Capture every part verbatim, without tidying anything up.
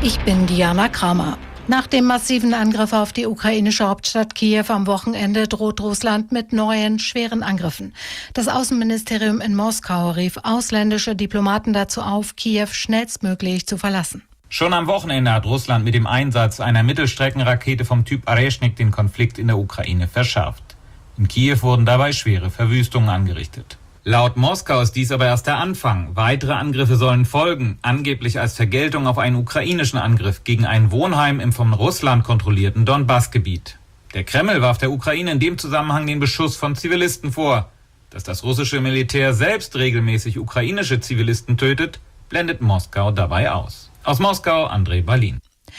Ich bin Diana Kramer. Nach dem massiven Angriff auf die ukrainische Hauptstadt Kiew am Wochenende droht Russland mit neuen, schweren Angriffen. Das Außenministerium in Moskau rief ausländische Diplomaten dazu auf, Kiew schnellstmöglich zu verlassen. Schon am Wochenende hat Russland mit dem Einsatz einer Mittelstreckenrakete vom Typ Areshnik den Konflikt in der Ukraine verschärft. In Kiew wurden dabei schwere Verwüstungen angerichtet. Laut Moskau ist dies aber erst der Anfang. Weitere Angriffe sollen folgen, angeblich als Vergeltung auf einen ukrainischen Angriff gegen ein Wohnheim im von Russland kontrollierten Donbass-Gebiet. Der Kreml warf der Ukraine in dem Zusammenhang den Beschuss von Zivilisten vor. Dass das russische Militär selbst regelmäßig ukrainische Zivilisten tötet, blendet Moskau dabei aus. Aus Moskau, André Berlin.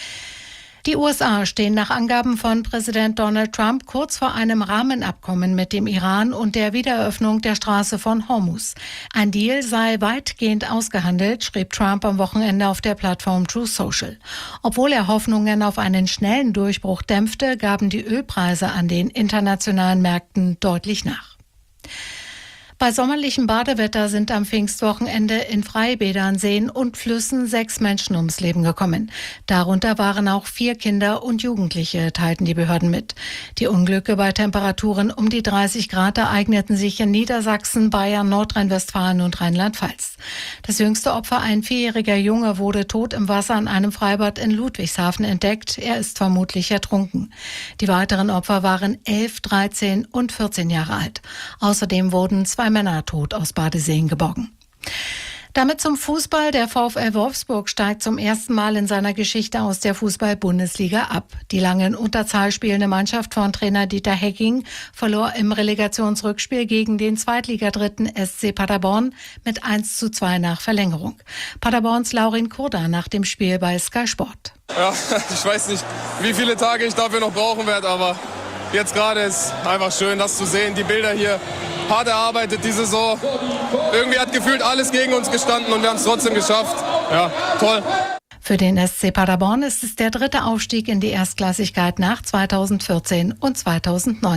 Die U S A stehen nach Angaben von Präsident Donald Trump kurz vor einem Rahmenabkommen mit dem Iran und der Wiedereröffnung der Straße von Hormuz. Ein Deal sei weitgehend ausgehandelt, schrieb Trump am Wochenende auf der Plattform Truth Social. Obwohl er Hoffnungen auf einen schnellen Durchbruch dämpfte, gaben die Ölpreise an den internationalen Märkten deutlich nach. Bei sommerlichem Badewetter sind am Pfingstwochenende in Freibädern, Seen und Flüssen sechs Menschen ums Leben gekommen. Darunter waren auch vier Kinder und Jugendliche, teilten die Behörden mit. Die Unglücke bei Temperaturen um die dreißig Grad ereigneten sich in Niedersachsen, Bayern, Nordrhein-Westfalen und Rheinland-Pfalz. Das jüngste Opfer, ein vierjähriger Junge, wurde tot im Wasser an einem Freibad in Ludwigshafen entdeckt. Er ist vermutlich ertrunken. Die weiteren Opfer waren elf, dreizehn und vierzehn Jahre alt. Außerdem wurden zwei Männer tot aus Badeseen geborgen. Damit zum Fußball. Der VfL Wolfsburg steigt zum ersten Mal in seiner Geschichte aus der Fußball-Bundesliga ab. Die lange in Unterzahl spielende Mannschaft von Trainer Dieter Hecking verlor im Relegationsrückspiel gegen den Zweitligadritten S C Paderborn mit eins zu zwei nach Verlängerung. Paderborns Laurin Kurda nach dem Spiel bei Sky Sport. Ja, ich weiß nicht, wie viele Tage ich dafür noch brauchen werde, aber jetzt gerade ist einfach schön, das zu sehen. Die Bilder hier, hart erarbeitet die Saison. Irgendwie hat gefühlt alles gegen uns gestanden und wir haben es trotzdem geschafft. Ja, toll. Für den S C Paderborn ist es der dritte Aufstieg in die Erstklassigkeit nach zweitausendvierzehn und zweitausendneunzehn.